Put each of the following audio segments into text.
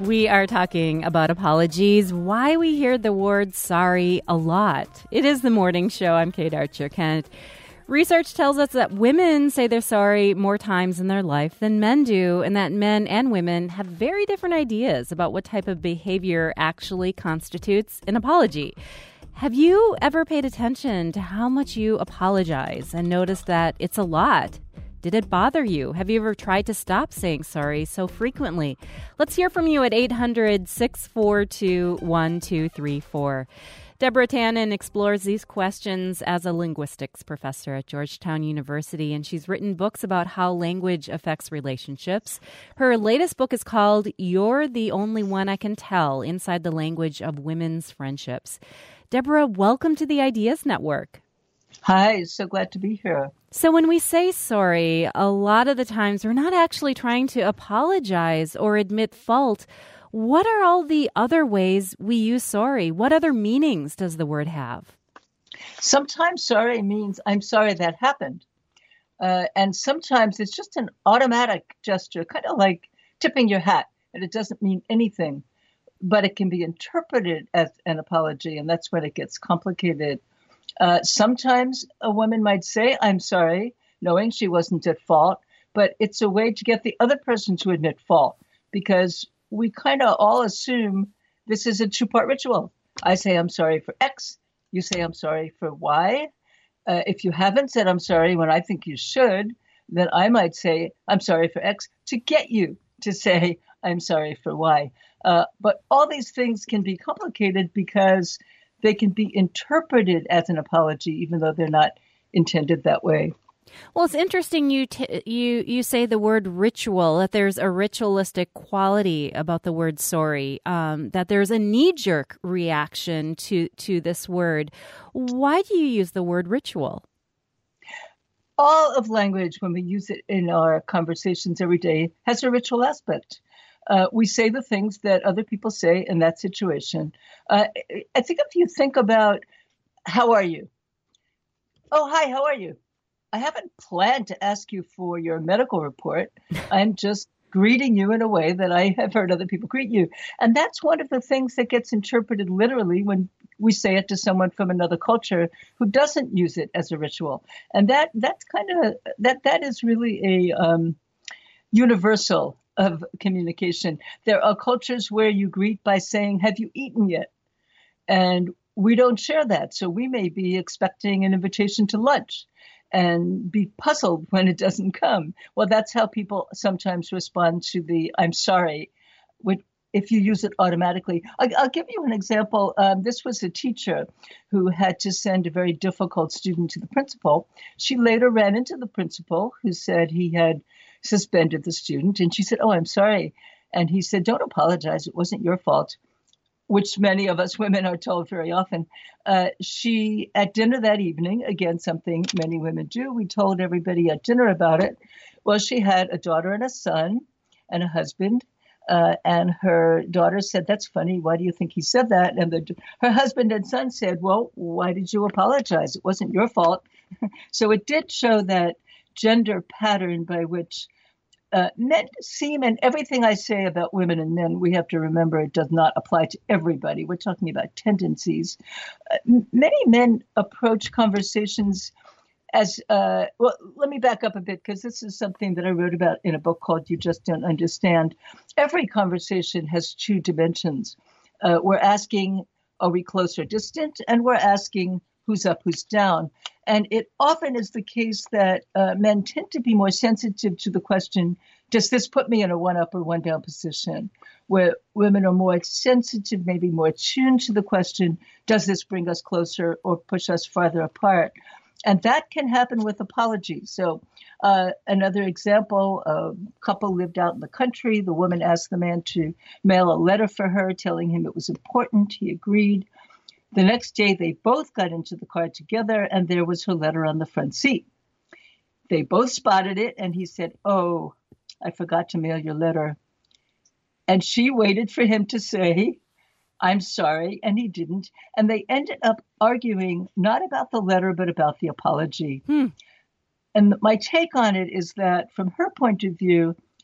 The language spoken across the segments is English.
We are talking about apologies, why we hear the word sorry a lot. It is the morning show. I'm Kate Archer-Kent. Research tells us that women say they're sorry more times in their life than men do, and that men and women have very different ideas about what type of behavior actually constitutes an apology. Have you ever paid attention to how much you apologize and noticed that it's a lot? Did it bother you? Have you ever tried to stop saying sorry so frequently? Let's hear from you at 800-642-1234. Deborah Tannen explores these questions as a linguistics professor at Georgetown University, and she's written books about how language affects relationships. Her latest book is called You're the Only One I Can Tell, Inside the Language of Women's Friendships. Deborah, welcome to the Ideas Network. Hi, so glad to be here. So when we say sorry, a lot of the times we're not actually trying to apologize or admit fault. What are all the other ways we use sorry? What other meanings does the word have? Sometimes sorry means I'm sorry that happened. And sometimes it's just an automatic gesture, kind of like tipping your hat, and it doesn't mean anything. But it can be interpreted as an apology, and that's when it gets complicated. Sometimes a woman might say, I'm sorry, knowing she wasn't at fault, but it's a way to get the other person to admit fault, because we kind of all assume this is a two-part ritual. I say I'm sorry for X, you say I'm sorry for Y. If you haven't said I'm sorry when I think you should, then I might say I'm sorry for X to get you to say I'm sorry for Y. But all these things can be complicated because they can be interpreted as an apology, even though they're not intended that way. Well, it's interesting you say the word ritual, that there's a ritualistic quality about the word sorry, that there's a knee-jerk reaction to this word. Why do you use the word ritual? All of language, when we use it in our conversations every day, has a ritual aspect. We say the things that other people say in that situation. I think if you think about, how are you? Oh, hi, how are you? I haven't planned to ask you for your medical report. I'm just greeting you in a way that I have heard other people greet you. And that's one of the things that gets interpreted literally when we say it to someone from another culture who doesn't use it as a ritual. And that is really a universal of communication. There are cultures where you greet by saying, have you eaten yet? And we don't share that. So we may be expecting an invitation to lunch and be puzzled when it doesn't come. Well, that's how people sometimes respond to the I'm sorry, if you use it automatically. I'll give you an example. This was a teacher who had to send a very difficult student to the principal. She later ran into the principal, who said he had suspended the student. And she said, oh, I'm sorry. And he said, don't apologize. It wasn't your fault, which many of us women are told very often. She, at dinner that evening, again, something many women do, we told everybody at dinner about it. Well, she had a daughter and a son and a husband. And her daughter said, that's funny. Why do you think he said that? And her husband and son said, well, why did you apologize? It wasn't your fault. So it did show that gender pattern by which men seem, and everything I say about women and men, we have to remember it does not apply to everybody. We're talking about tendencies. Many men approach conversations as, well, let me back up a bit, because this is something that I wrote about in a book called You Just Don't Understand. Every conversation has two dimensions. We're asking, are we close or distant? And we're asking, who's up, who's down? And it often is the case that men tend to be more sensitive to the question, does this put me in a one-up or one-down position? Where women are more sensitive, maybe more tuned to the question, does this bring us closer or push us farther apart? And that can happen with apologies. So another example, a couple lived out in the country. The woman asked the man to mail a letter for her, telling him it was important. He agreed. The next day, they both got into the car together, and there was her letter on the front seat. They both spotted it, and he said, oh, I forgot to mail your letter. And she waited for him to say, I'm sorry, and he didn't. And they ended up arguing not about the letter, but about the apology. And my take on it is that from her point of view,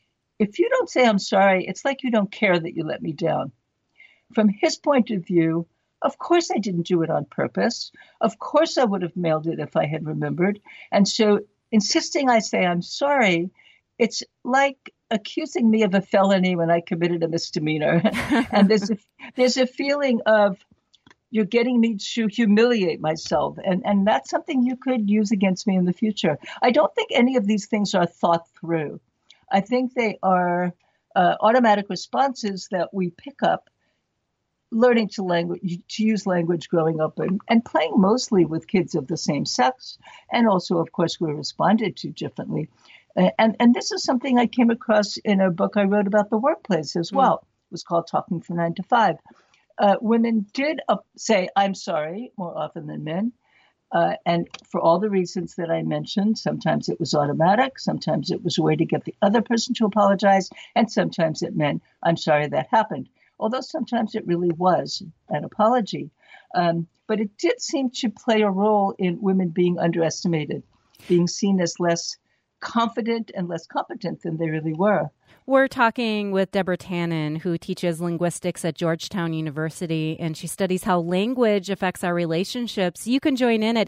if you don't say I'm sorry, it's like you don't care that you let me down. From his point of view, of course I didn't do it on purpose. Of course I would have mailed it if I had remembered. And so insisting I say I'm sorry, it's like accusing me of a felony when I committed a misdemeanor. And there's a feeling of you're getting me to humiliate myself. And that's something you could use against me in the future. I don't think any of these things are thought through. I think they are automatic responses that we pick up learning to use language growing up and playing mostly with kids of the same sex. And also, of course, we're responded to differently. And this is something I came across in a book I wrote about the workplace as well. It was called Talking from 9 to 5. Women did say, I'm sorry, more often than men. And for all the reasons that I mentioned, sometimes it was automatic, sometimes it was a way to get the other person to apologize, and sometimes it meant, I'm sorry that happened. Although sometimes it really was an apology. But it did seem to play a role in women being underestimated, being seen as less confident and less competent than they really were. We're talking with Deborah Tannen, who teaches linguistics at Georgetown University, and she studies how language affects our relationships. You can join in at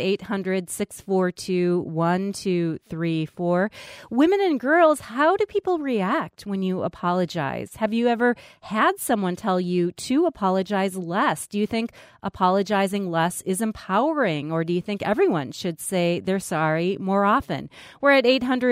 800-642-1234. Women and girls, how do people react when you apologize? Have you ever had someone tell you to apologize less? Do you think apologizing less is empowering, or do you think everyone should say they're sorry more often? We're at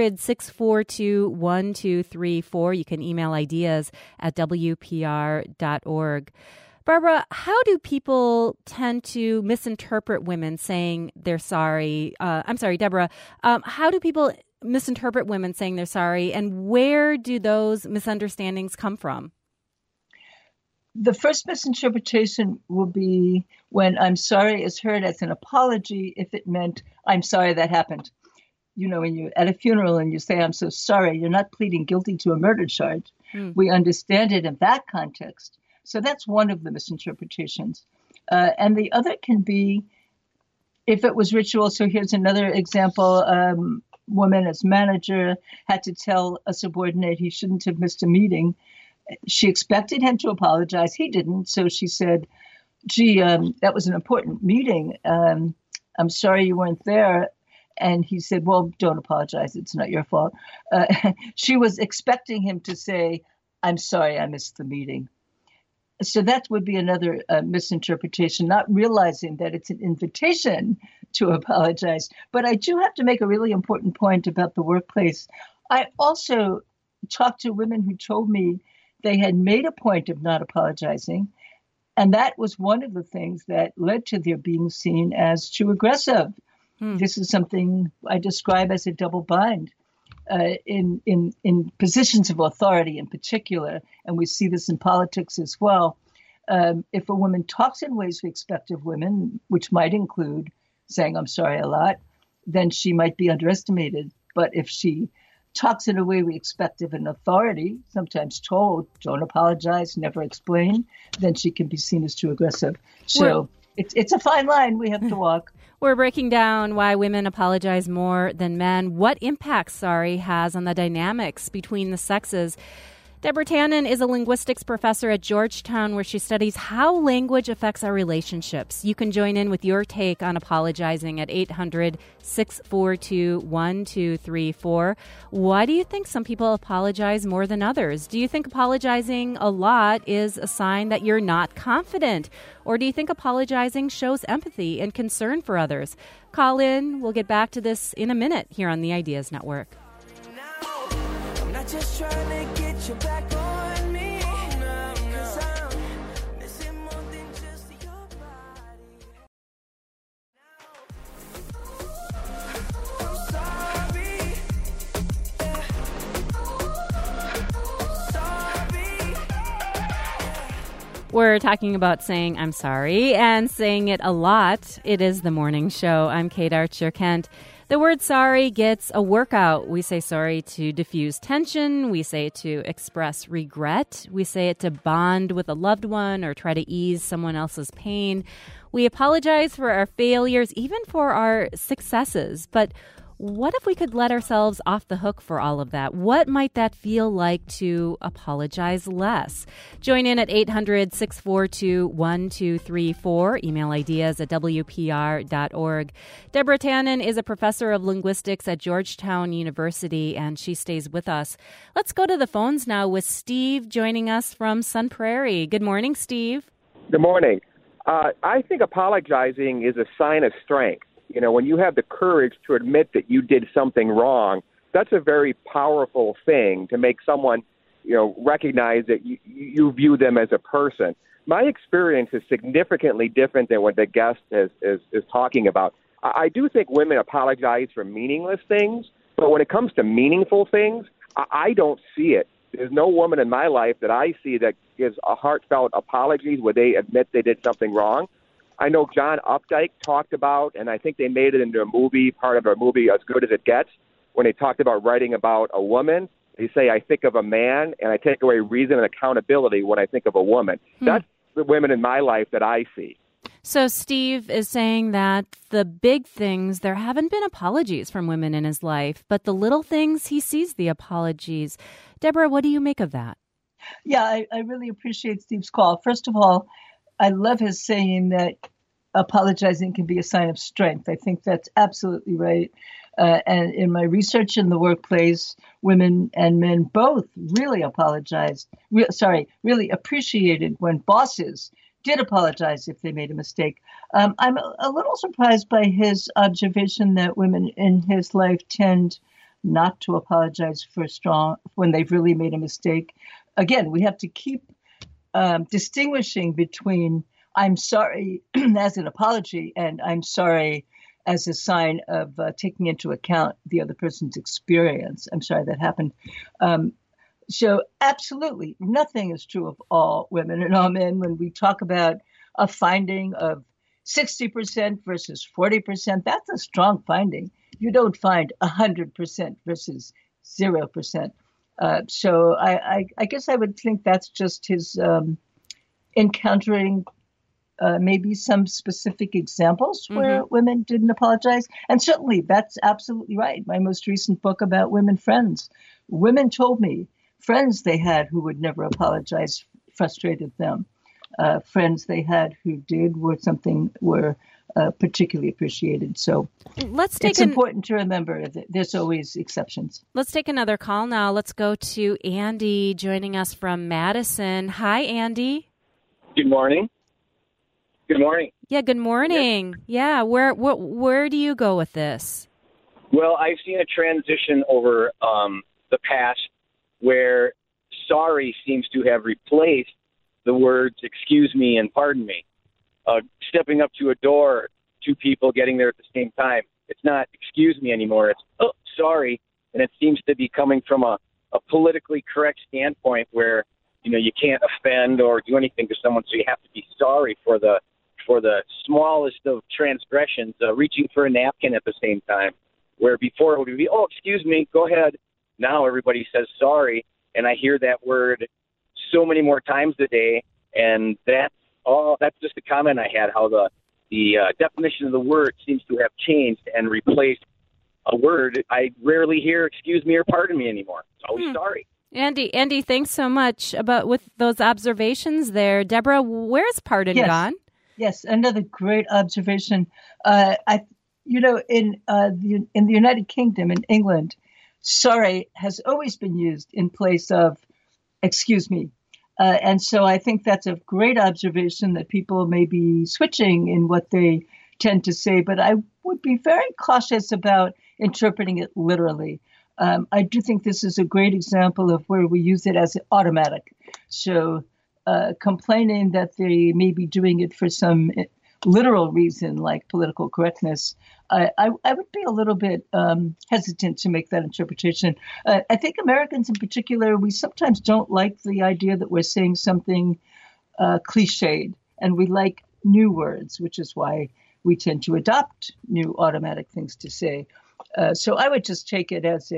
800-642-1234. You can email ideas at WPR.org. Barbara, how do people tend to misinterpret women saying they're sorry? Deborah. How do people misinterpret women saying they're sorry, and where do those misunderstandings come from? The first misinterpretation will be when I'm sorry is heard as an apology if it meant I'm sorry that happened. You know, when you're at a funeral and you say, I'm so sorry, you're not pleading guilty to a murder charge. We understand it in that context. So that's one of the misinterpretations. And the other can be if it was ritual. So here's another example. Woman as manager had to tell a subordinate he shouldn't have missed a meeting. She expected him to apologize. He didn't. So she said, gee, that was an important meeting. I'm sorry you weren't there. And he said, well, don't apologize. It's not your fault. She was expecting him to say, I'm sorry, I missed the meeting. So that would be another misinterpretation, not realizing that it's an invitation to apologize. But I do have to make a really important point about the workplace. I also talked to women who told me they had made a point of not apologizing. And that was one of the things that led to their being seen as too aggressive. This is something I describe as a double bind in positions of authority in particular, and we see this in politics as well. If a woman talks in ways we expect of women, which might include saying I'm sorry a lot, then she might be underestimated. But if she talks in a way we expect of an authority, sometimes told, don't apologize, never explain, then she can be seen as too aggressive. So it's a fine line we have to walk. We're breaking down why women apologize more than men, what impact sorry has on the dynamics between the sexes. Deborah Tannen is a linguistics professor at Georgetown, where she studies how language affects our relationships. You can join in with your take on apologizing at 800-642-1234. Why do you think some people apologize more than others? Do you think apologizing a lot is a sign that you're not confident? Or do you think apologizing shows empathy and concern for others? Call in. We'll get back to this in a minute here on the Ideas Network. I'm not just trying to get you back on me, 'cause I'm missing more than just your body. I'm sorry. We're talking about saying I'm sorry and saying it a lot. It is the morning show. I'm Kate Archer-Kent. The word sorry gets a workout. We say sorry to diffuse tension. We say it to express regret. We say it to bond with a loved one or try to ease someone else's pain. We apologize for our failures, even for our successes. But what if we could let ourselves off the hook for all of that? What might that feel like to apologize less? Join in at 800-642-1234. Email ideas at WPR.org. Deborah Tannen is a professor of linguistics at Georgetown University, and she stays with us. Let's go to the phones now with Steve joining us from Sun Prairie. Good morning, Steve. Good morning. I think apologizing is a sign of strength. You know, when you have the courage to admit that you did something wrong, that's a very powerful thing to make someone, you know, recognize that you view them as a person. My experience is significantly different than what the guest is talking about. I do think women apologize for meaningless things, but when it comes to meaningful things, I don't see it. There's no woman in my life that I see that gives a heartfelt apologies where they admit they did something wrong. I know John Updike talked about, and I think they made it into a movie, part of a movie, As Good as It Gets, when they talked about writing about a woman. They say, I think of a man, and I take away reason and accountability when I think of a woman. That's the women in my life that I see. So Steve is saying that the big things, there haven't been apologies from women in his life, but the little things, he sees the apologies. Deborah, what do you make of that? Yeah, I really appreciate Steve's call. First of all, I love his saying that apologizing can be a sign of strength. I think that's absolutely right. And in my research in the workplace, women and men both really really appreciated when bosses did apologize if they made a mistake. I'm a little surprised by his observation that women in his life tend not to apologize when they've really made a mistake. Again, we have to keep distinguishing between I'm sorry as an apology and I'm sorry as a sign of taking into account the other person's experience. I'm sorry that happened. So absolutely, nothing is true of all women and all men. When we talk about a finding of 60% versus 40%, that's a strong finding. You don't find 100% versus 0%. So I guess I would think that's just his encountering maybe some specific examples where women didn't apologize. And certainly that's absolutely right. My most recent book about women friends. Women told me friends they had who would never apologize frustrated them. Friends they had who did were particularly appreciated. So it's important to remember that there's always exceptions. Let's take another call now. Let's go to Andy joining us from Madison. Hi, Andy. Good morning. Good morning. Yeah, good morning. Yeah, where do you go with this? Well, I've seen a transition over the past where sorry seems to have replaced the words excuse me and pardon me. Stepping up to a door, two people getting there at the same time. It's not excuse me anymore. It's sorry. And it seems to be coming from a politically correct standpoint where, you know, you can't offend or do anything to someone, so you have to be sorry for the smallest of transgressions, reaching for a napkin at the same time, where before it would be, excuse me, go ahead. Now everybody says sorry, and I hear that word so many more times a day, and that's just a comment I had, how the definition of the word seems to have changed and replaced a word. I rarely hear excuse me or pardon me anymore. It's always sorry. Andy, thanks so much with those observations there. Deborah, where's pardon gone? Yes, another great observation. In the United Kingdom, in England, sorry has always been used in place of excuse me. And so I think that's a great observation that people may be switching in what they tend to say, but I would be very cautious about interpreting it literally. I do think this is a great example of where we use it as automatic. So complaining that they may be doing it for some literal reason like political correctness, I would be a little bit hesitant to make that interpretation. I think Americans in particular, we sometimes don't like the idea that we're saying something cliched, and we like new words, which is why we tend to adopt new automatic things to say. So I would just take it as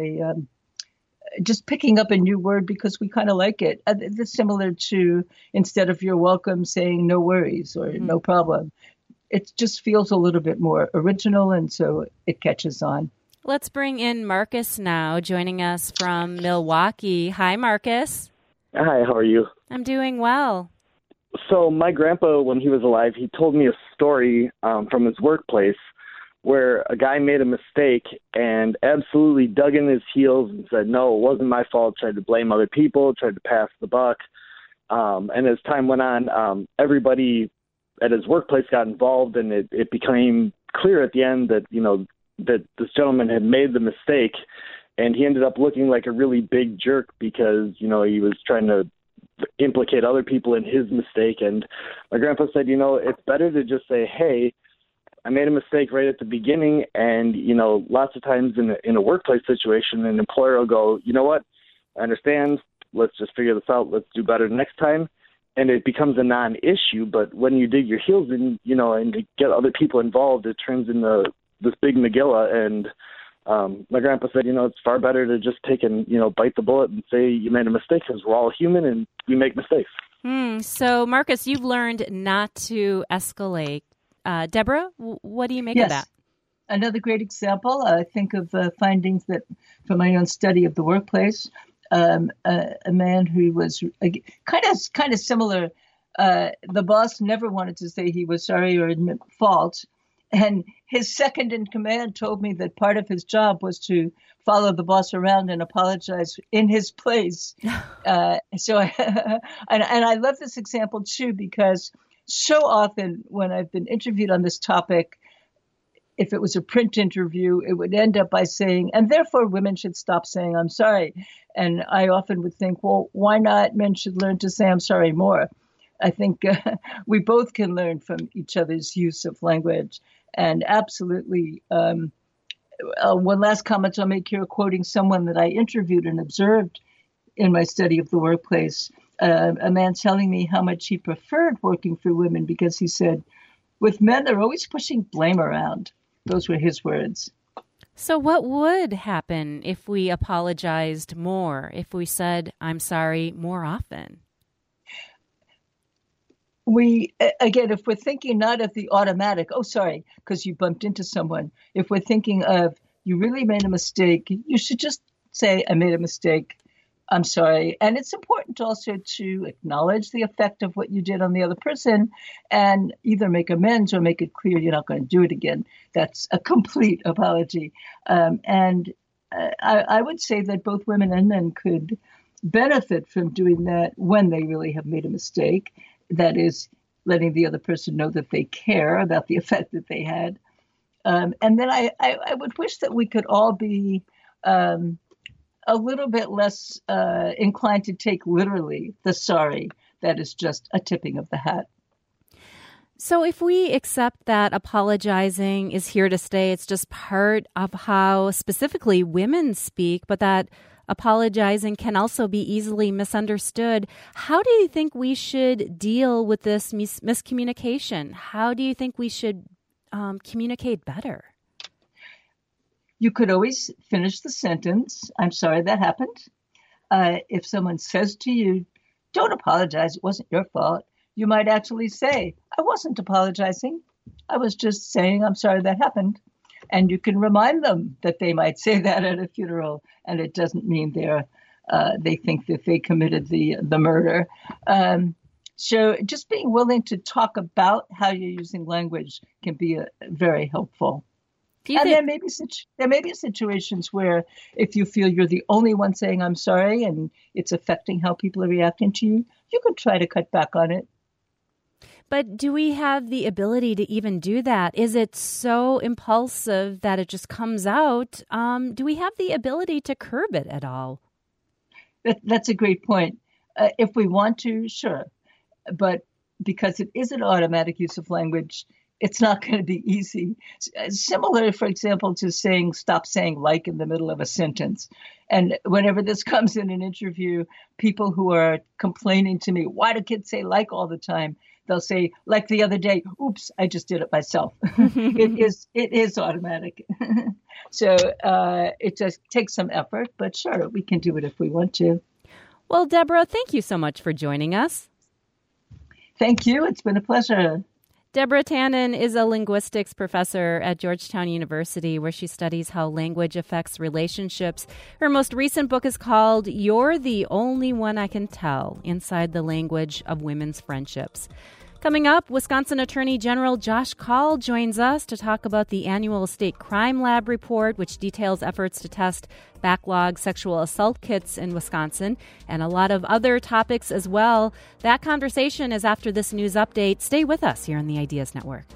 just picking up a new word because we kind of like it. It's similar to, instead of you're welcome, saying no worries or no problem. It just feels a little bit more original, and so it catches on. Let's bring in Marcus now, joining us from Milwaukee. Hi, Marcus. Hi, how are you? I'm doing well. So my grandpa, when he was alive, he told me a story from his workplace where a guy made a mistake and absolutely dug in his heels and said, no, it wasn't my fault, tried to blame other people, tried to pass the buck. And as time went on, everybody at his workplace got involved, and it became clear at the end that, that this gentleman had made the mistake, and he ended up looking like a really big jerk because, he was trying to implicate other people in his mistake. And my grandpa said, it's better to just say, hey, I made a mistake right at the beginning. And, lots of times in a workplace situation, an employer will go, you know what, I understand. Let's just figure this out. Let's do better next time. And it becomes a non-issue. But when you dig your heels in, and to get other people involved, it turns into this big Megillah. And my grandpa said, it's far better to just take and, bite the bullet and say you made a mistake, because we're all human and we make mistakes. So, Marcus, you've learned not to escalate. Deborah, what do you make of that? Another great example. I think of findings that from my own study of the workplace. A man who was kind of similar. The boss never wanted to say he was sorry or admit fault. And his second in command told me that part of his job was to follow the boss around and apologize in his place. And I love this example, too, because so often when I've been interviewed on this topic, if it was a print interview, it would end up by saying, and therefore women should stop saying, I'm sorry. And I often would think, well, why not? Men should learn to say, I'm sorry more. I think we both can learn from each other's use of language. And absolutely, one last comment I'll make here, quoting someone that I interviewed and observed in my study of the workplace, a man telling me how much he preferred working for women because he said, with men, they're always pushing blame around. Those were his words. So what would happen if we apologized more, if we said, I'm sorry, more often? If we're thinking not of the automatic, oh, sorry, because you bumped into someone. If we're thinking of, you really made a mistake, you should just say, I made a mistake. I'm sorry. And it's important also to acknowledge the effect of what you did on the other person and either make amends or make it clear you're not going to do it again. That's a complete apology. I would say that both women and men could benefit from doing that when they really have made a mistake. That is, letting the other person know that they care about the effect that they had. And then I would wish that we could all be a little bit less inclined to take literally the sorry that is just a tipping of the hat. So if we accept that apologizing is here to stay, it's just part of how specifically women speak, but that apologizing can also be easily misunderstood, how do you think we should deal with this miscommunication? How do you think we should communicate better? You could always finish the sentence, I'm sorry that happened. If someone says to you, don't apologize, it wasn't your fault, you might actually say, I wasn't apologizing. I was just saying I'm sorry that happened. And you can remind them that they might say that at a funeral, and it doesn't mean they think that they committed the murder. So just being willing to talk about how you're using language can be very helpful. And there may be situations where if you feel you're the only one saying I'm sorry and it's affecting how people are reacting to you, you can try to cut back on it. But do we have the ability to even do that? Is it so impulsive that it just comes out? Do we have the ability to curb it at all? That's a great point. If we want to, sure. But because it is an automatic use of language, it's not going to be easy. Similar, for example, to stop saying like in the middle of a sentence. And whenever this comes in an interview, people who are complaining to me, why do kids say like all the time? They'll say, like the other day, oops, I just did it myself. It is automatic. So it just takes some effort, but sure, we can do it if we want to. Well, Deborah, thank you so much for joining us. Thank you. It's been a pleasure. Deborah Tannen is a linguistics professor at Georgetown University, where she studies how language affects relationships. Her most recent book is called You're the Only One I Can Tell: Inside the Language of Women's Friendships. Coming up, Wisconsin Attorney General Josh Kaul joins us to talk about the annual State Crime Lab report, which details efforts to test backlog sexual assault kits in Wisconsin, and a lot of other topics as well. That conversation is after this news update. Stay with us here on the Ideas Network.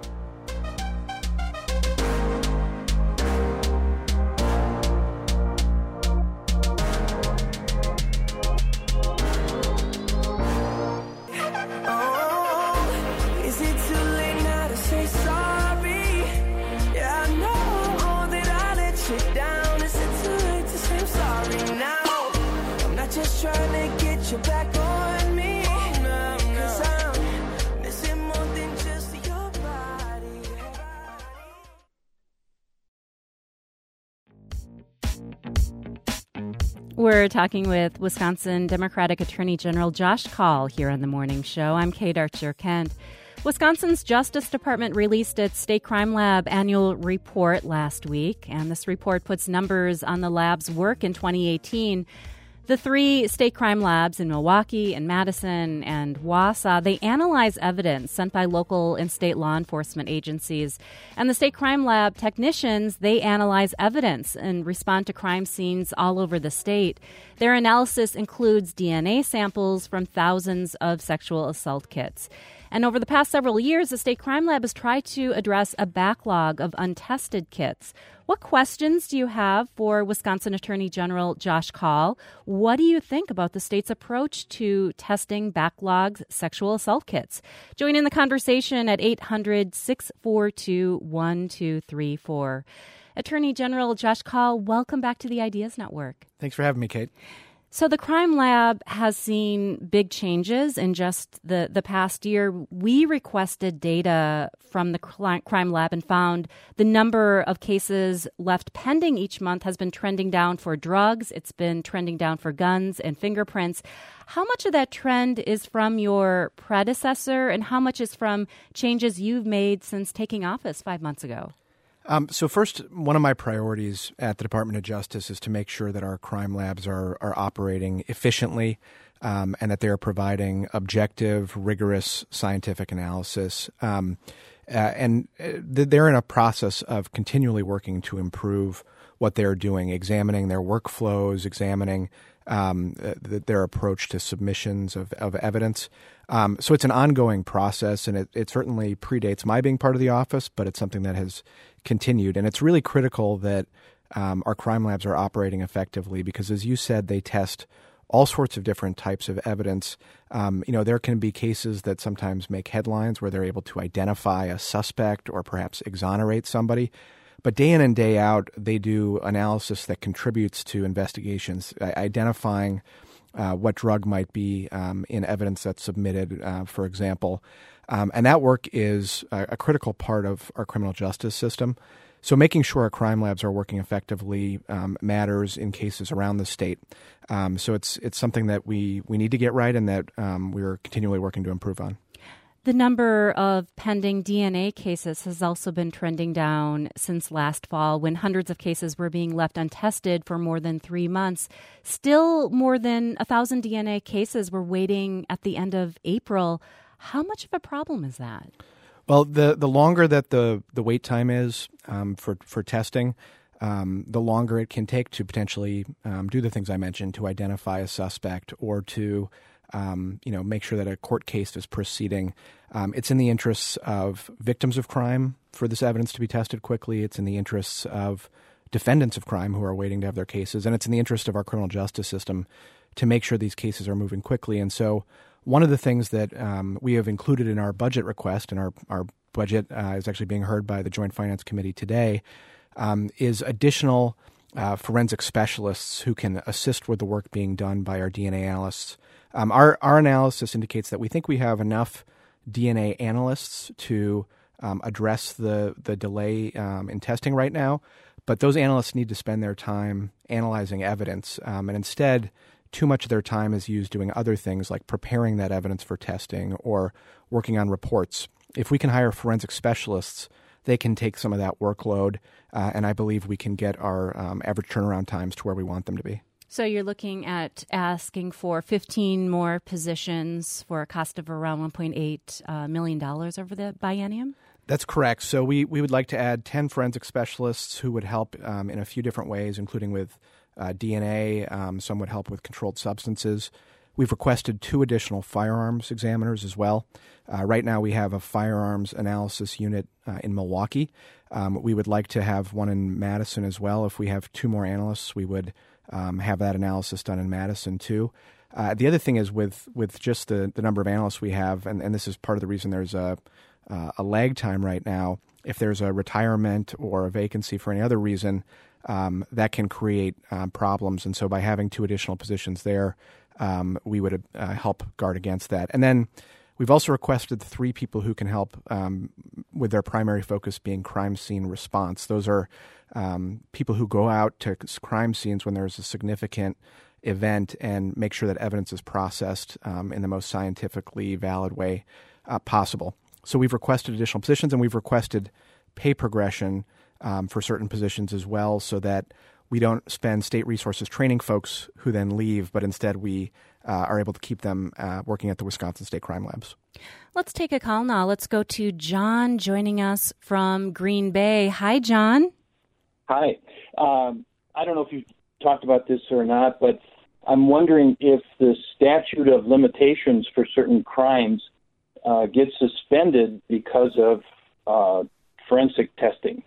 We're talking with Wisconsin Democratic Attorney General Josh Kaul here on The Morning Show. I'm Kate Archer-Kent. Wisconsin's Justice Department released its State Crime Lab annual report last week, and this report puts numbers on the lab's work in 2018. The three state crime labs in Milwaukee and Madison and Wausau, they analyze evidence sent by local and state law enforcement agencies. And the state crime lab technicians, they analyze evidence and respond to crime scenes all over the state. Their analysis includes DNA samples from thousands of sexual assault kits. And over the past several years, the State Crime Lab has tried to address a backlog of untested kits. What questions do you have for Wisconsin Attorney General Josh Kaul? What do you think about the state's approach to testing backlogged sexual assault kits? Join in the conversation at 800-642-1234. Attorney General Josh Kaul, welcome back to the Ideas Network. Thanks for having me, Kate. So the Crime Lab has seen big changes in just the past year. We requested data from the Crime Lab and found the number of cases left pending each month has been trending down for drugs. It's been trending down for guns and fingerprints. How much of that trend is from your predecessor, and how much is from changes you've made since taking office 5 months ago? So first, one of my priorities at the Department of Justice is to make sure that our crime labs are operating efficiently and that they are providing objective, rigorous scientific analysis. And they're in a process of continually working to improve what they're doing, examining their workflows, examining their approach to submissions of evidence. So it's an ongoing process, and it certainly predates my being part of the office, but it's something that has continued. And it's really critical that our crime labs are operating effectively because, as you said, they test all sorts of different types of evidence. There can be cases that sometimes make headlines where they're able to identify a suspect or perhaps exonerate somebody. But day in and day out, they do analysis that contributes to investigations, identifying what drug might be in evidence that's submitted, for example. And that work is a critical part of our criminal justice system. So making sure our crime labs are working effectively matters in cases around the state. So it's something that we need to get right and that we're continually working to improve on. The number of pending DNA cases has also been trending down since last fall, when hundreds of cases were being left untested for more than 3 months. Still, more than 1,000 DNA cases were waiting at the end of April. How much of a problem is that? Well, the longer that the wait time is for testing, the longer it can take to potentially do the things I mentioned, to identify a suspect or to make sure that a court case is proceeding. It's in the interests of victims of crime for this evidence to be tested quickly. It's in the interests of defendants of crime who are waiting to have their cases. And it's in the interest of our criminal justice system to make sure these cases are moving quickly. And so one of the things that we have included in our budget request, and our budget is actually being heard by the Joint Finance Committee today, is additional forensic specialists who can assist with the work being done by our DNA analysts. Our analysis indicates that we think we have enough DNA analysts to address the delay in testing right now, but those analysts need to spend their time analyzing evidence, and instead, too much of their time is used doing other things like preparing that evidence for testing or working on reports. if we can hire forensic specialists, they can take some of that workload, and I believe we can get our average turnaround times to where we want them to be. So you're looking at asking for 15 more positions for a cost of around $1.8 million over the biennium? That's correct. So we would like to add 10 forensic specialists who would help in a few different ways, including with DNA. Some would help with controlled substances. We've requested 2 additional firearms examiners as well. Right now we have a firearms analysis unit in Milwaukee. We would like to have one in Madison as well. If we have 2 more analysts, we would have that analysis done in Madison too. The other thing is with just the number of analysts we have, and this is part of the reason there's a lag time right now. If there's a retirement or a vacancy for any other reason, that can create problems. And so by having 2 additional positions there, we would help guard against that. And then we've also requested 3 people who can help with their primary focus being crime scene response. Those are people who go out to crime scenes when there's a significant event and make sure that evidence is processed in the most scientifically valid way possible. So we've requested additional positions, and we've requested pay progression for certain positions as well, so that we don't spend state resources training folks who then leave, but instead we are able to keep them working at the Wisconsin State Crime Labs. Let's take a call now. Let's go to John joining us from Green Bay. Hi, John. Hi. I don't know if you talked about this or not, but I'm wondering if the statute of limitations for certain crimes gets suspended because of forensic testing.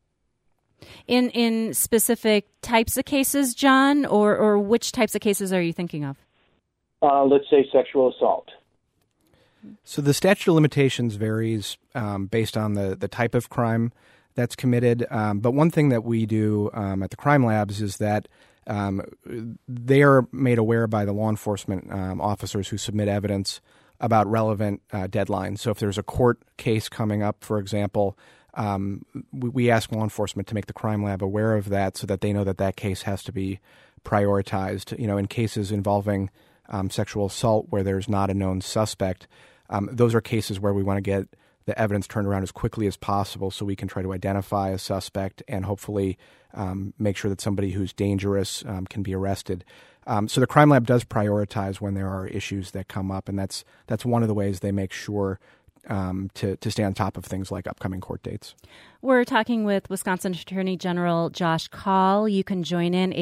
In specific types of cases, John, or which types of cases are you thinking of? Let's say sexual assault. So the statute of limitations varies based on the type of crime that's committed. But one thing that we do at the crime labs is that they are made aware by the law enforcement officers who submit evidence about relevant deadlines. So if there's a court case coming up, for example, we ask law enforcement to make the crime lab aware of that so that they know that that case has to be prioritized. You know, in cases involving sexual assault where there's not a known suspect, those are cases where we want to get the evidence turned around as quickly as possible so we can try to identify a suspect and hopefully make sure that somebody who's dangerous can be arrested. So the crime lab does prioritize when there are issues that come up, and that's one of the ways they make sure to stay on top of things like upcoming court dates. We're talking with Wisconsin Attorney General Josh Kaul. You can join in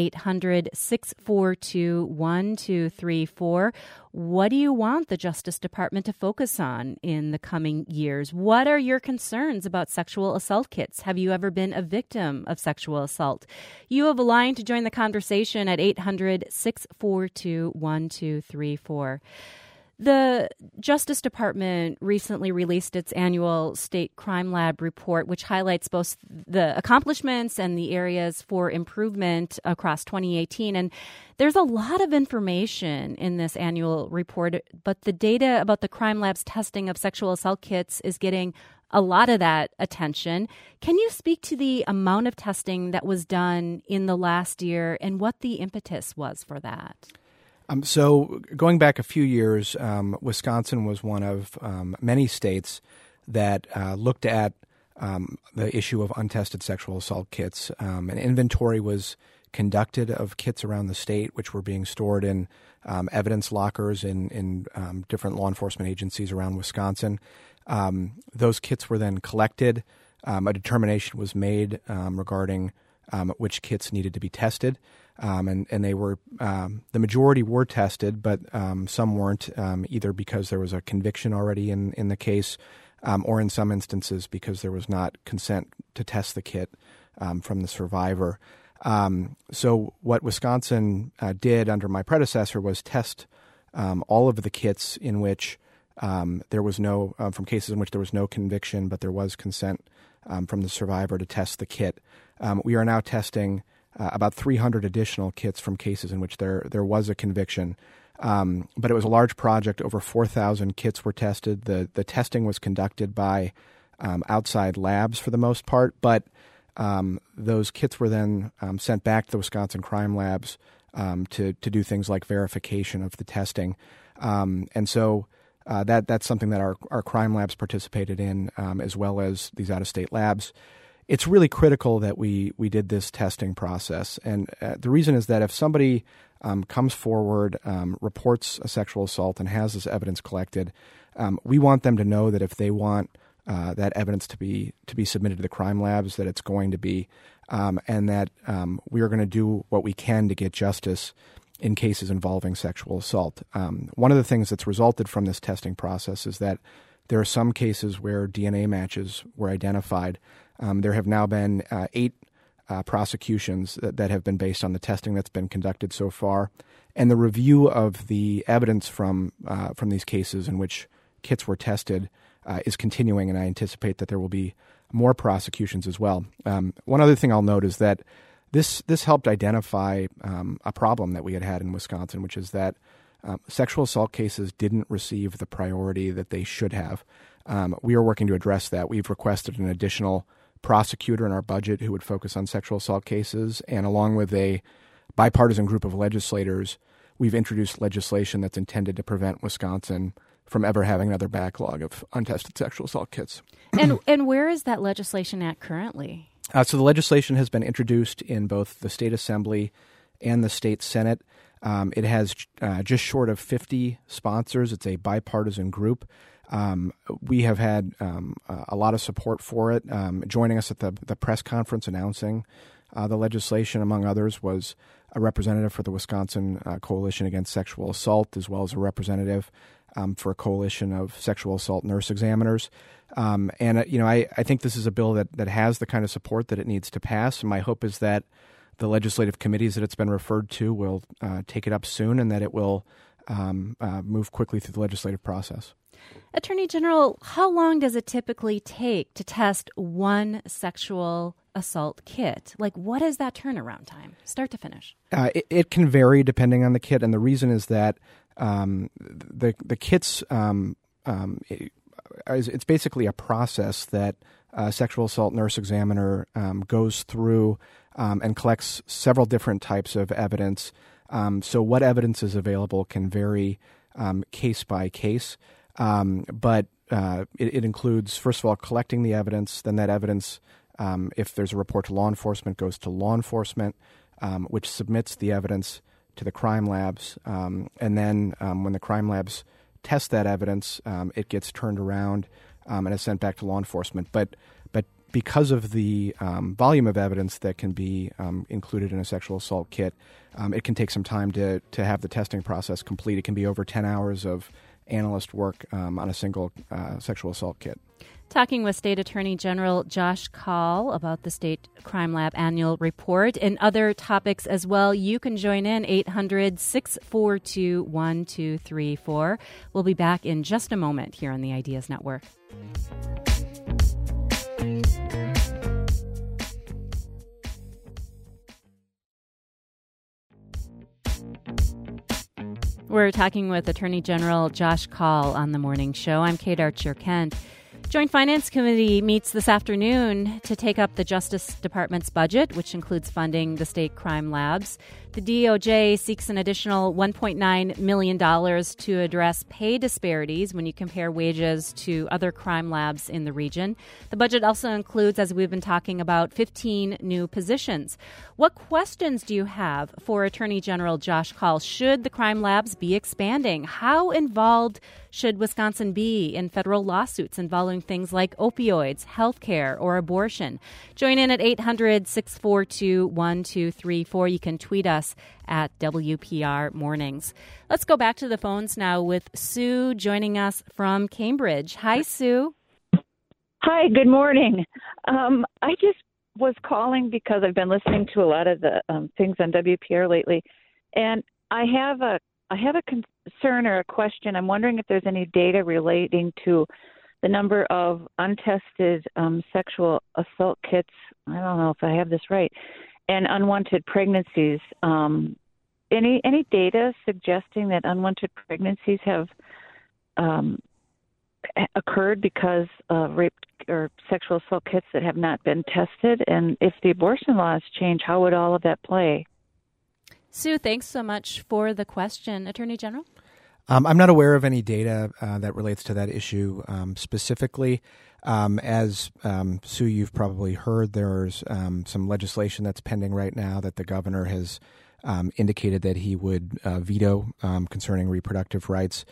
800-642-1234. What do you want the Justice Department to focus on in the coming years? What are your concerns about sexual assault kits? Have you ever been a victim of sexual assault? You have a line to join the conversation at 800-642-1234. The Justice Department recently released its annual State Crime Lab report, which highlights both the accomplishments and the areas for improvement across 2018. And there's a lot of information in this annual report, but the data about the crime lab's testing of sexual assault kits is getting a lot of that attention. Can you speak to the amount of testing that was done in the last year and what the impetus was for that? So going back a few years, Wisconsin was one of many states that looked at the issue of untested sexual assault kits. An inventory was conducted of kits around the state, which were being stored in evidence lockers in different law enforcement agencies around Wisconsin. Those kits were then collected. A determination was made regarding which kits needed to be tested. And they were the majority were tested, but some weren't, either because there was a conviction already in the case, or in some instances because there was not consent to test the kit from the survivor. So what Wisconsin did under my predecessor was test all of the kits in which there was no from cases in which there was no conviction, but there was consent from the survivor to test the kit. We are now testing about 300 additional kits from cases in which there was a conviction. But it was a large project. Over 4,000 kits were tested. The testing was conducted by outside labs for the most part, but those kits were then sent back to the Wisconsin Crime Labs to do things like verification of the testing. And so That's something that our crime labs participated in, as well as these out-of-state labs. It's really critical that we did this testing process. And the reason is that if somebody comes forward, reports a sexual assault, and has this evidence collected, we want them to know that if they want that evidence to be submitted to the crime labs, that it's going to be, and that we are going to do what we can to get justice in cases involving sexual assault. One of the things that's resulted from this testing process is that there are some cases where DNA matches were identified. There have now been 8 prosecutions that have been based on the testing that's been conducted so far, and the review of the evidence from these cases in which kits were tested is continuing, and I anticipate that there will be more prosecutions as well. One other thing I'll note is that this helped identify a problem that we had in Wisconsin, which is that sexual assault cases didn't receive the priority that they should have. We are working to address that. We've requested an additional prosecutor in our budget who would focus on sexual assault cases, and along with a bipartisan group of legislators, we've introduced legislation that's intended to prevent Wisconsin from ever having another backlog of untested sexual assault kits. And where is that legislation at currently? So the legislation has been introduced in both the state assembly and the state senate. It has just short of 50 sponsors. It's a bipartisan group. We have had a lot of support for it. Joining us at the press conference announcing the legislation, among others, was a representative for the Wisconsin Coalition Against Sexual Assault, as well as a representative for a coalition of sexual assault nurse examiners. I think this is a bill that has the kind of support that it needs to pass. My hope is that the legislative committees that it's been referred to will take it up soon, and that it will move quickly through the legislative process. Attorney General, how long does it typically take to test one sexual assault kit? Like, what is that turnaround time, start to finish? It can vary depending on the kit, and the reason is that the kits, it's basically a process that a sexual assault nurse examiner goes through and collects several different types of evidence. So what evidence is available can vary case by case. But it includes, first of all, collecting the evidence. Then that evidence, if there's a report to law enforcement, goes to law enforcement, which submits the evidence to the crime labs. And then when the crime labs test that evidence, it gets turned around and is sent back to law enforcement. But because of the volume of evidence that can be included in a sexual assault kit, it can take some time to have the testing process complete. It can be over 10 hours of analyst work on a single sexual assault kit. Talking with State Attorney General Josh Kaul about the State Crime Lab annual report and other topics as well. You can join in 800-642-1234. We'll be back in just a moment here on the Ideas Network. We're talking with Attorney General Josh Kaul on the morning show. I'm Kate Archer-Kent. Joint Finance Committee meets this afternoon to take up the Justice Department's budget, which includes funding the state crime labs. The DOJ seeks an additional $1.9 million to address pay disparities when you compare wages to other crime labs in the region. The budget also includes, as we've been talking about, 15 new positions. What questions do you have for Attorney General Josh Kaul? Should the crime labs be expanding? How involved should Wisconsin be in federal lawsuits involving things like opioids, health care, or abortion? Join in at 800-642-1234. You can tweet us at WPR Mornings. Let's go back to the phones now with Sue joining us from Cambridge. Hi, Sue. Hi, good morning. I just was calling because I've been listening to a lot of the things on WPR lately, and I have a concern or a question. I'm wondering if there's any data relating to the number of untested sexual assault kits. I don't know if I have this right. And unwanted pregnancies. Any data suggesting that unwanted pregnancies have occurred because of rape or sexual assault kits that have not been tested? And if the abortion laws change, how would all of that play? Sue, thanks so much for the question. Attorney General? I'm not aware of any data that relates to that issue specifically. As Sue, you've probably heard, there's some legislation that's pending right now that the governor has indicated that he would veto concerning reproductive rights.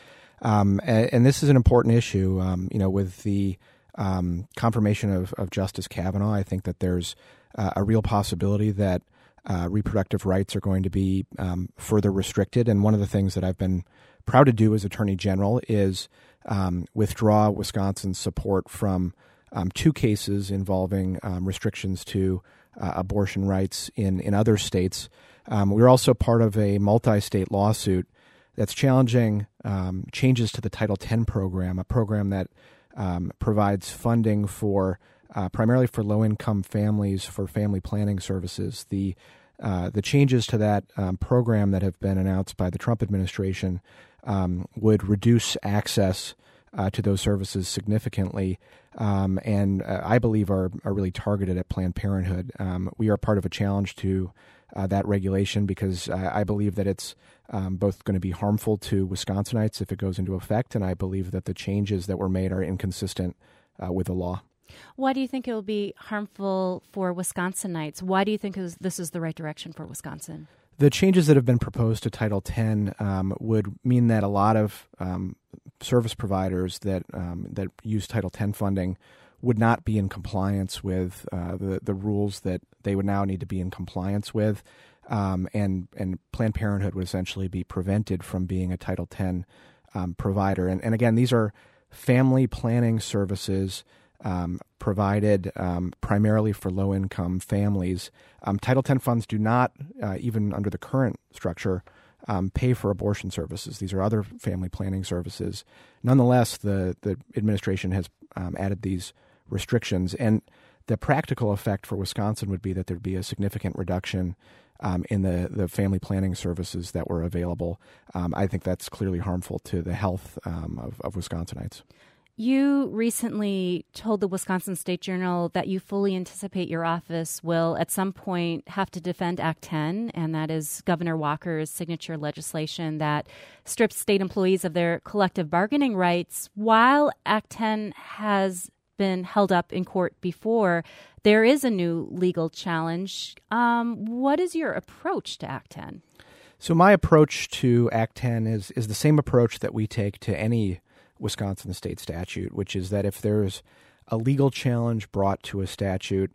And this is an important issue. With the confirmation of Justice Kavanaugh, I think that there's a real possibility that reproductive rights are going to be further restricted. And one of the things that I've been proud to do as Attorney General is withdraw Wisconsin's support from two cases involving restrictions to abortion rights in other states. We're also part of a multi-state lawsuit that's challenging changes to the Title X program, a program that provides funding for primarily for low-income families for family planning services. The changes to that program that have been announced by the Trump administration would reduce access to those services significantly, and I believe are really targeted at Planned Parenthood. We are part of a challenge to that regulation because I believe that it's both going to be harmful to Wisconsinites if it goes into effect, and I believe that the changes that were made are inconsistent with the law. Why do you think it will be harmful for Wisconsinites? Why do you think this is the right direction for Wisconsin? The changes that have been proposed to Title X would mean that a lot of service providers that use Title X funding would not be in compliance with the rules that they would now need to be in compliance with, and Planned Parenthood would essentially be prevented from being a Title X provider. And again, these are family planning services provided primarily for low-income families. Title X funds do not, even under the current structure, pay for abortion services. These are other family planning services. Nonetheless, the administration has added these restrictions, and the practical effect for Wisconsin would be that there'd be a significant reduction in the family planning services that were available. I think that's clearly harmful to the health of Wisconsinites. You recently told the Wisconsin State Journal that you fully anticipate your office will at some point have to defend Act 10, and that is Governor Walker's signature legislation that strips state employees of their collective bargaining rights. While Act 10 has been held up in court before, there is a new legal challenge. What is your approach to Act 10? So my approach to Act 10 is the same approach that we take to any Wisconsin state statute, which is that if there's a legal challenge brought to a statute,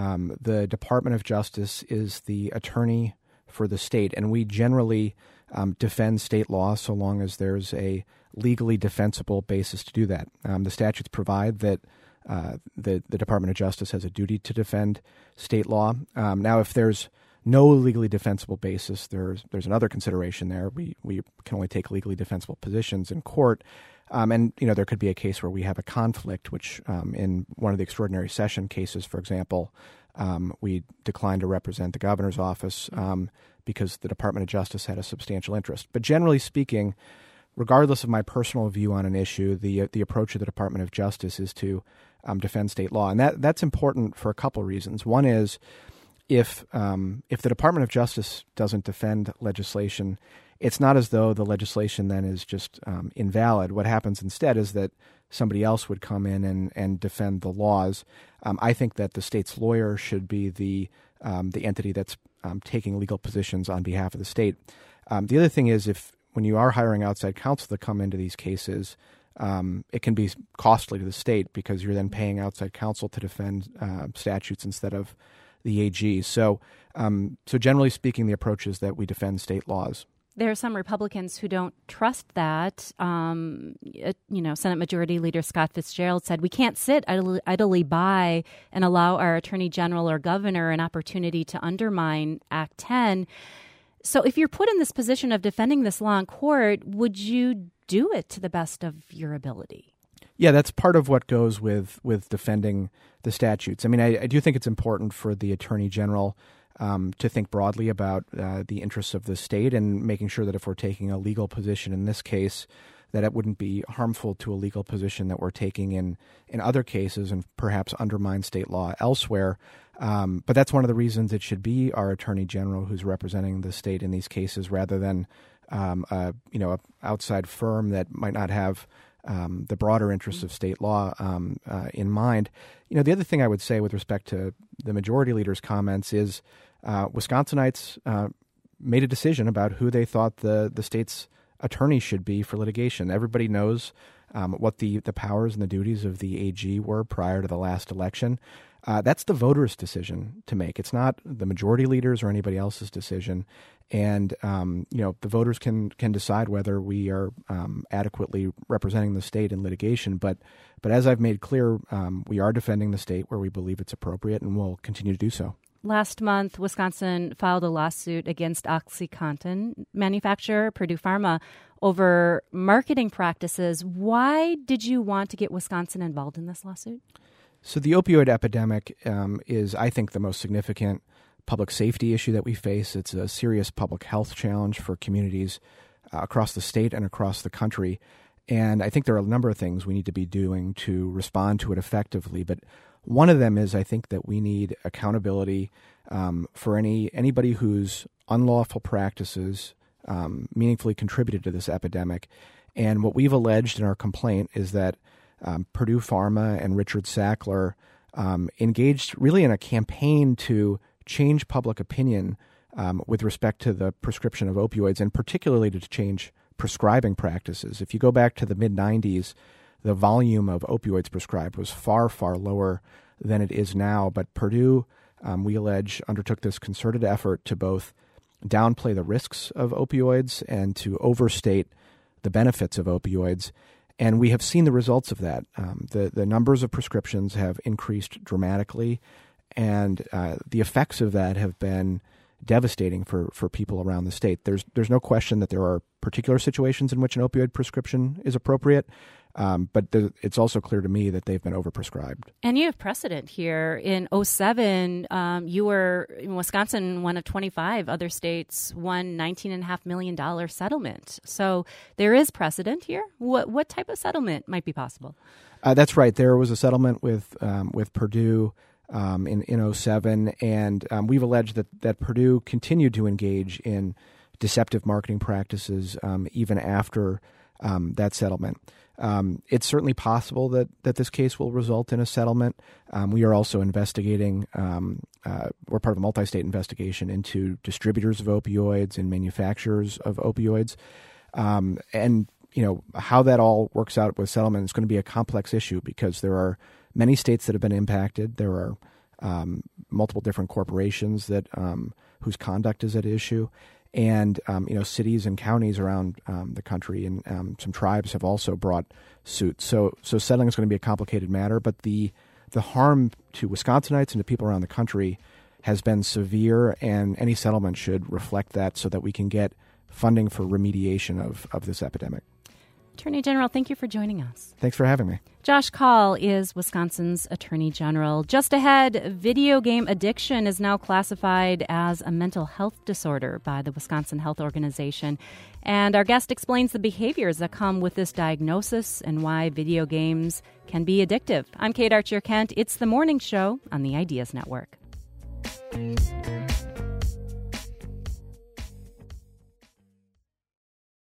the Department of Justice is the attorney for the state, and we generally defend state law so long as there's a legally defensible basis to do that. The statutes provide that the Department of Justice has a duty to defend state law. Now, if there's no legally defensible basis, there's another consideration there. We can only take legally defensible positions in court. And, there could be a case where we have a conflict, which in one of the extraordinary session cases, for example, we declined to represent the governor's office because the Department of Justice had a substantial interest. But generally speaking, regardless of my personal view on an issue, the approach of the Department of Justice is to defend state law. And that's important for a couple of reasons. One is if the Department of Justice doesn't defend legislation, it's not as though the legislation then is just invalid. What happens instead is that somebody else would come in and defend the laws. I think that the state's lawyer should be the entity that's taking legal positions on behalf of the state. The other thing is when you are hiring outside counsel to come into these cases, it can be costly to the state because you're then paying outside counsel to defend statutes instead of the AG. So generally speaking, the approach is that we defend state laws. There are some Republicans who don't trust that. Senate Majority Leader Scott Fitzgerald said, we can't sit idly by and allow our attorney general or governor an opportunity to undermine Act 10. So if you're put in this position of defending this law in court, would you do it to the best of your ability? Yeah, that's part of what goes with defending the statutes. I mean, I do think it's important for the attorney general to think broadly about the interests of the state and making sure that if we're taking a legal position in this case, that it wouldn't be harmful to a legal position that we're taking in other cases and perhaps undermine state law elsewhere. But that's one of the reasons it should be our attorney general who's representing the state in these cases rather than a outside firm that might not have the broader interests of state law in mind. The other thing I would say with respect to the majority leader's comments is Wisconsinites made a decision about who they thought the state's attorney should be for litigation. Everybody knows what the powers and the duties of the AG were prior to the last election. That's the voters' decision to make. It's not the majority leaders or anybody else's decision. And, the voters can decide whether we are adequately representing the state in litigation. But as I've made clear, we are defending the state where we believe it's appropriate, and we'll continue to do so. Last month, Wisconsin filed a lawsuit against OxyContin manufacturer Purdue Pharma over marketing practices. Why did you want to get Wisconsin involved in this lawsuit? So the opioid epidemic is, I think, the most significant public safety issue that we face. It's a serious public health challenge for communities across the state and across the country. And I think there are a number of things we need to be doing to respond to it effectively. But one of them is, I think, that we need accountability for anybody whose unlawful practices meaningfully contributed to this epidemic. And what we've alleged in our complaint is that Purdue Pharma and Richard Sackler engaged really in a campaign to change public opinion with respect to the prescription of opioids, and particularly to change prescribing practices. If you go back to the mid-'90s, the volume of opioids prescribed was far, far lower than it is now. But Purdue, we allege, undertook this concerted effort to both downplay the risks of opioids and to overstate the benefits of opioids. And we have seen the results of that. The numbers of prescriptions have increased dramatically, and the effects of that have been devastating for people around the state. There's no question that there are particular situations in which an opioid prescription is appropriate, but it's also clear to me that they've been overprescribed. And you have precedent here. In 2007, you were, in Wisconsin, one of 25 other states, won $19.5 million settlement. So there is precedent here. What type of settlement might be possible? That's right. There was a settlement with Purdue in 2007, and we've alleged that Purdue continued to engage in deceptive marketing practices even after that settlement. It's certainly possible that this case will result in a settlement. We are also investigating, we're part of a multi-state investigation into distributors of opioids and manufacturers of opioids. And how that all works out with settlement is going to be a complex issue because there are many states that have been impacted. There are multiple different corporations that whose conduct is at issue, and cities and counties around the country, and some tribes have also brought suit. So settling is going to be a complicated matter, but the harm to Wisconsinites and to people around the country has been severe, and any settlement should reflect that so that we can get funding for remediation of this epidemic. Attorney General, thank you for joining us. Thanks for having me. Josh Kaul is Wisconsin's Attorney General. Just ahead, video game addiction is now classified as a mental health disorder by the Wisconsin Health Organization. And our guest explains the behaviors that come with this diagnosis and why video games can be addictive. I'm Kate Archer-Kent. It's The Morning Show on the Ideas Network.